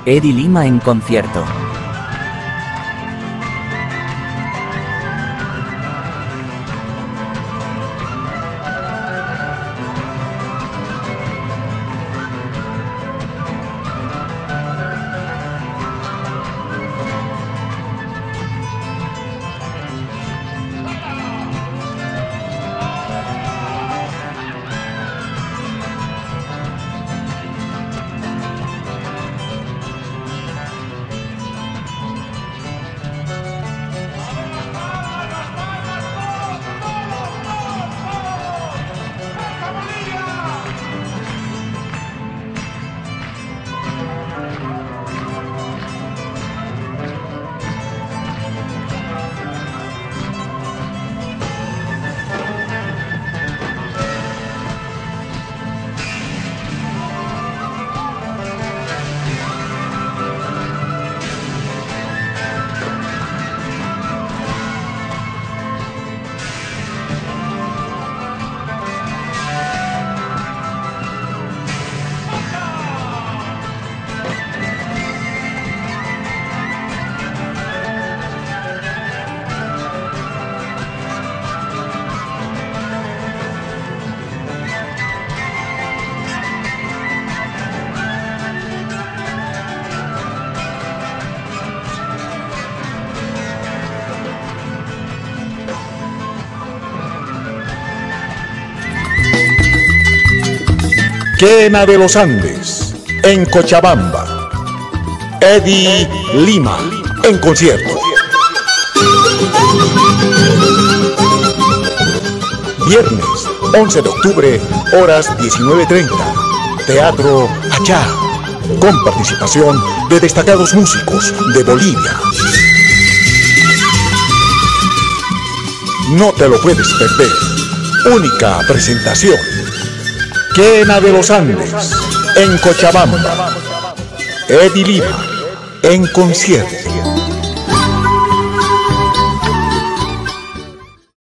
Eddie Lima en concierto. Quena de los Andes, en Cochabamba. Eddie Lima, en concierto. Viernes 11 de octubre, horas 19:30. Teatro Achá, con participación de destacados músicos de Bolivia. No te lo puedes perder. Única presentación. Quena de los Andes, en Cochabamba. Eddie Lima, en concierto.